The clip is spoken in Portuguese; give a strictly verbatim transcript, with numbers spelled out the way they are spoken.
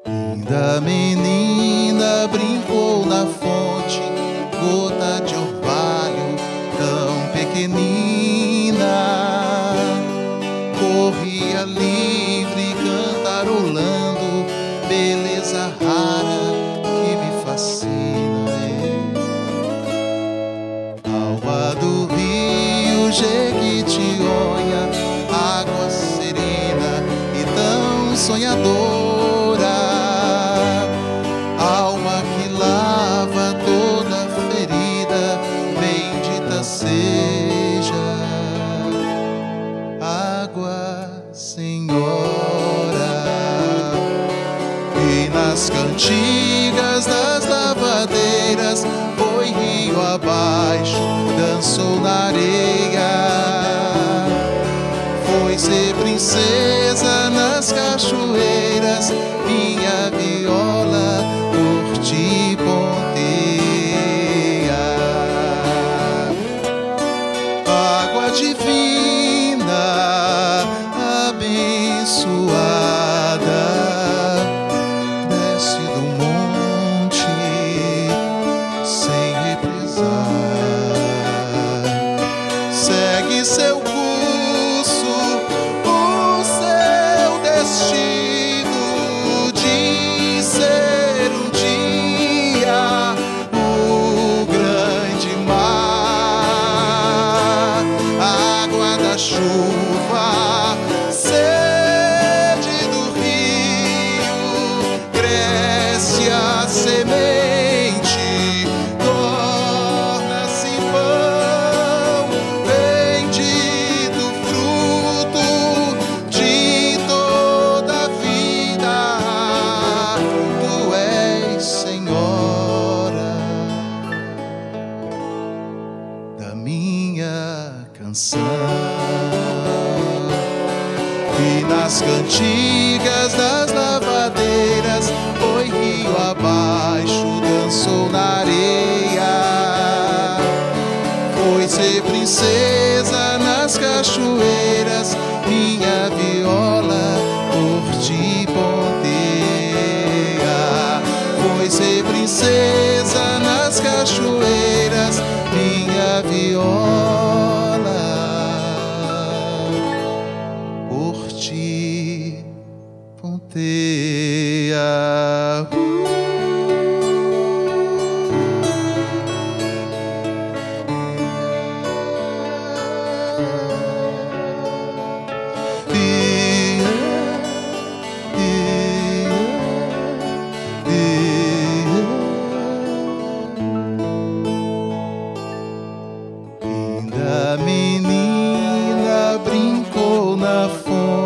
Linda menina brincou na fonte, gota de orvalho tão pequenina. Corria livre, cantarolando, beleza rara que me fascina. Alva do rio Jequitinhonha, água serena e tão sonhadora, alma que lava toda ferida, bendita seja água, Senhora. E nas cantigas das lavadeiras foi rio abaixo, dançou na areia. Foi ser princesa nas cachoeiras, minha viola por ti ponteia. Água divina, abençoada, desce do monte sem represar, segue seu curso, o seu destino de ser um dia o grande mar. Água da chuva, sede do rio, cresce a semente, torna-se pão, bendito fruto de toda a vida. Tu és Senhora da minha canção. E nas cantigas das lavadeiras foi rio abaixo, dançou na areia. Foi ser princesa nas cachoeiras, minha viola por ti ponteia. Foi ser princesa nas cachoeiras, minha viola por ti ponteia. Linda menina brincou na fonte,